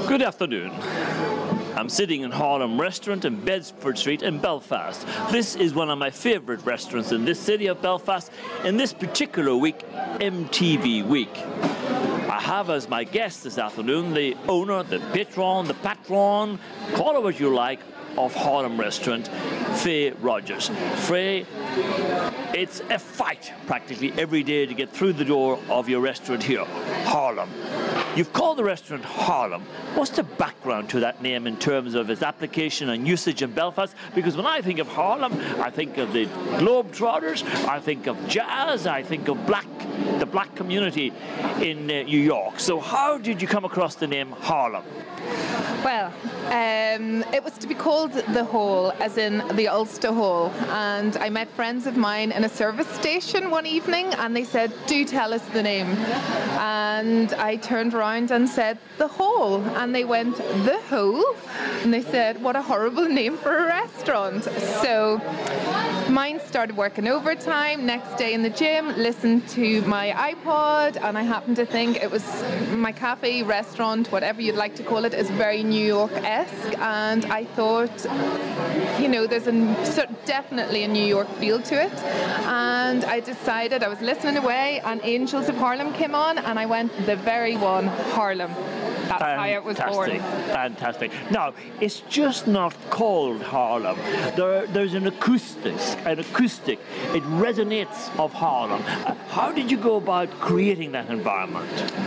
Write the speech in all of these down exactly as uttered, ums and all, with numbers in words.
Good afternoon. I'm sitting in Harlem Restaurant in Bedford Street in Belfast. This is one of my favourite restaurants in this city of Belfast. In this particular week, M T V Week. I have as my guest this afternoon the owner, the patron, the patron, call it what you like, of Harlem Restaurant, Faye Rogers. Faye, it's a fight practically every day to get through the door of your restaurant here, Harlem. You've called the restaurant Harlem. What's the background to that name in terms of its application and usage in Belfast? Because when I think of Harlem, I think of the Globetrotters, I think of jazz, I think of black, the black community in uh, New York. So how did you come across the name Harlem? Well, um, it was to be called The Hole, as in the Ulster Hole. And I met friends of mine in a service station one evening, and they said, do tell us the name. And I turned around and said, The Hole. And they went, The Hole? And they said, what a horrible name for a restaurant. So mine started working overtime. Next day in the gym, listened to my iPod, and I happened to think it was my cafe, restaurant, whatever you'd like to call it, is very New York-esque, and I thought, you know, there's a, so definitely a New York feel to it, and I decided, I was listening away, and Angels of Harlem came on, and I went, the very one, Harlem. That's how it was born. Fantastic. Now, it's just not called Harlem. There, there's an acoustic, an acoustic. It resonates of Harlem. Uh, how did you go about creating that environment?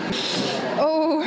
Oh,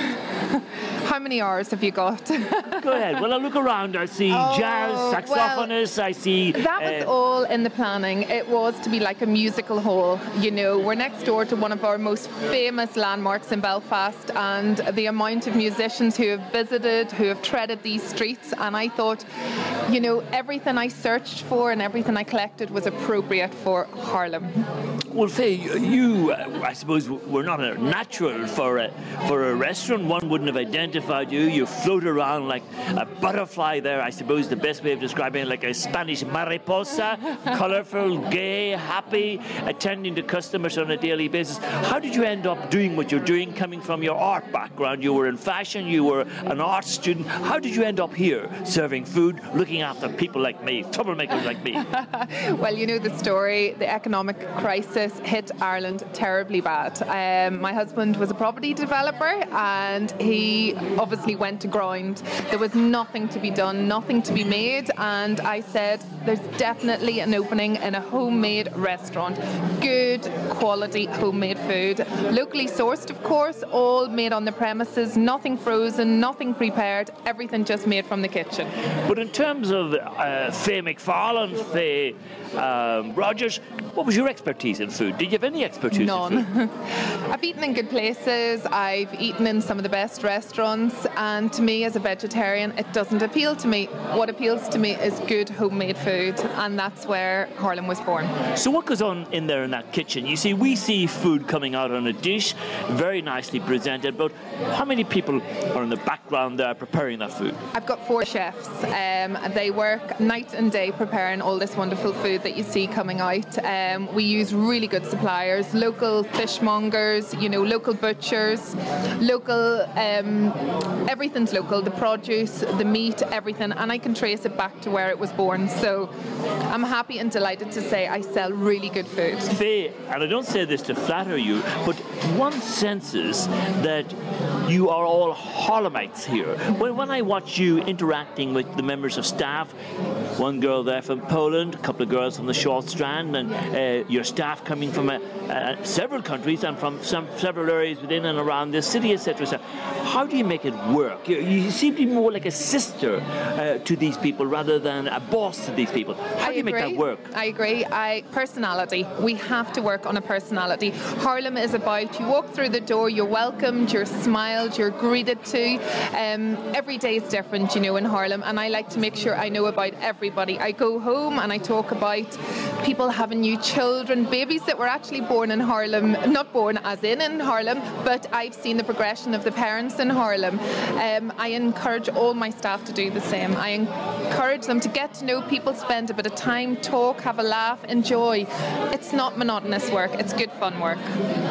how many hours have you got? Go ahead. Well, I look around. I see oh, jazz, saxophonists. Well, I see. That was uh, all in the planning. It was to be like a musical hall. You know, we're next door to one of our most famous landmarks in Belfast, and the amount of musicians who have visited, who have treaded these streets, and I thought, you know, everything I searched for and everything I collected was appropriate for Harlem. Well, Faye, you, uh, I suppose, were not a natural for a for a restaurant. One wouldn't have identified you. You float around like a butterfly there. I suppose the best way of describing it, like a Spanish mariposa, colourful, gay, happy, attending to customers on a daily basis. How did you end up doing what you're doing, coming from your art background? You were in fashion, you were an art student. How did you end up here, serving food, looking after people like me, troublemakers like me? Well, you know the story. The economic crisis hit Ireland terribly bad. Um, my husband was a property developer, and he obviously went to ground. There was nothing to be done, nothing to be made, and I said, there's definitely an opening in a homemade restaurant. Good quality homemade food. Locally sourced, of course, all made on the premises, nothing frozen, nothing prepared, everything just made from the kitchen. But in terms of uh, Faye McFarlane, Faye um, Rogers, what was your expertise in food? Did you have any expertise None. in food? I've eaten in good places, I've eaten in some of the best restaurants, and to me as a vegetarian it doesn't appeal to me. What appeals to me is good homemade food, and that's where Harlem was born. So what goes on in there in that kitchen? You see, we see food coming out on a dish, very nicely presented, but how many people are in the background there preparing that food? I've got four chefs. Um, they work night and day preparing all this wonderful food that you see coming out. Um, we use really good suppliers, local fishmongers, you know, local butchers, local, um, everything's local, the produce, the meat, everything, and I can trace it back to where it was born. So I'm happy and delighted to say I sell really good food. Faye, and I don't say this to flatter you, but one senses that you are all Harlemites here. When, when I watch you interacting with the members of staff, one girl there from Poland, a couple of girls from the Short Strand, and uh, your staff coming from uh, uh, several countries and from some several areas within and around the city, et cetera, et cetera. How do you make it work? You, you seem to be more like a sister uh, to these people rather than a boss to these people. How I do you agree. make that work? I agree. I personality. We have to work on a personality. Harlem is about you walk through the door, you're welcomed, you're smiled, you're greeted to. Um, every day is different, you know, in Harlem, and I like to make sure I know about everybody. I go home and I talk about people having new children, babies that were actually born in Harlem, not born as in in Harlem, but I've seen the progression of the parents in Harlem. Um, I encourage all my staff to do the same. I encourage them to get to know people, spend a bit of time, talk, have a laugh, enjoy. It's not monotonous work, it's good fun work.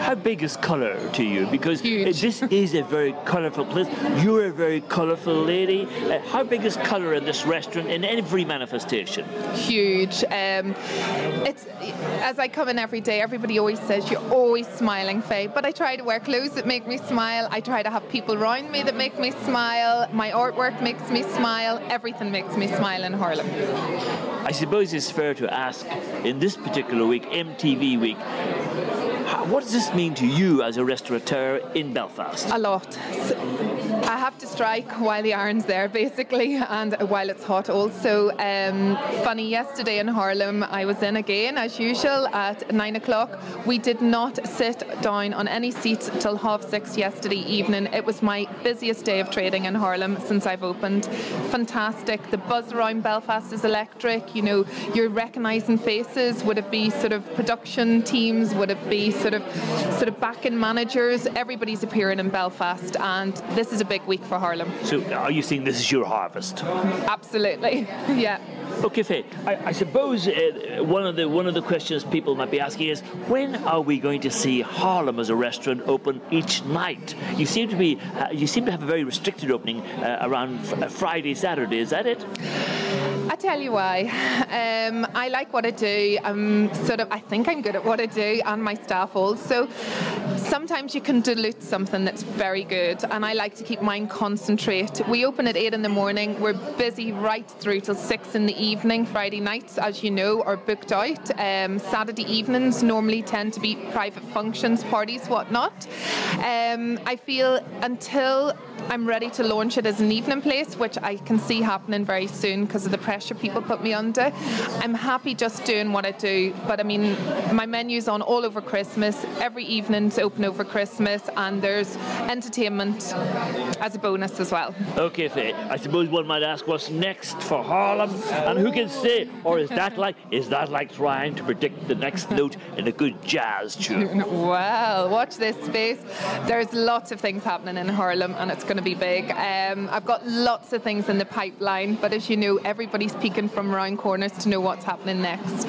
How big is colour to you? Because Huge. this is a very colourful place. You're a very colourful lady. Uh, how big is colour in this restaurant in every manifestation? Huge. Um, it's as I come in every day, everybody always says you're always smiling, Faye. But I try to wear clothes that make me smile. I try to have people around me that make me smile. My artwork makes me smile. Everything makes me smile in Harlem. I suppose it's fair to ask, in this particular week, M T V week, how, what does this mean to you as a restaurateur in Belfast? A lot. I have to strike while the iron's there, basically, and while it's hot also. Um, funny, yesterday in Harlem, I was in again, as usual, at nine o'clock. We did not sit down on any seats till half six yesterday evening. It was my busiest day of trading in Harlem since I've opened. Fantastic. The buzz around Belfast is electric. You know, you're recognising faces. Would it be sort of production teams? Would it be sort of sort of back-end managers? Everybody's appearing in Belfast, and this is a big week for Harlem. So are you saying this is your harvest? Absolutely, yeah. Okay, Faye, I, I suppose uh, one of the one of the questions people might be asking is, when are we going to see Harlem as a restaurant open each night? You seem to be uh, you seem to have a very restricted opening uh, around f- Friday, Saturday. Is that it? I tell you why. Um, I like what I do. I'm sort of. I think I'm good at what I do, and my staff also. Sometimes you can dilute something that's very good, and I like to keep mine concentrate. We open at eight in the morning. We're busy right through till six in the evening. Friday nights, as you know, are booked out. Um, Saturday evenings normally tend to be private functions, parties, whatnot. Um, I feel until I'm ready to launch it as an evening place, which I can see happening very soon because of the pressure people put me under. I'm happy just doing what I do, but I mean, my menu's on all over Christmas. Every evening's open over Christmas, and there's entertainment as a bonus as well. Okay, Faye, I suppose one might ask what's next for Harlem, and who can say, or is that like is that like trying to predict the next note in a good jazz tune? Well, watch this space. There's lots of things happening in Harlem, and it's going to be big. Um, I've got lots of things in the pipeline, but as you know, everybody's peeking from around corners to know what's happening next.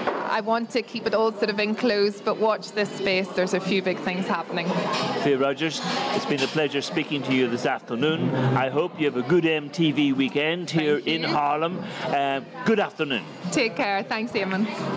I want to keep it all sort of enclosed, but watch this space. There's a few big things happening. Faye Rogers, it's been a pleasure speaking to you this afternoon. I hope you have a good M T V weekend here in Harlem. Uh, good afternoon. Take care. Thanks, Eamon.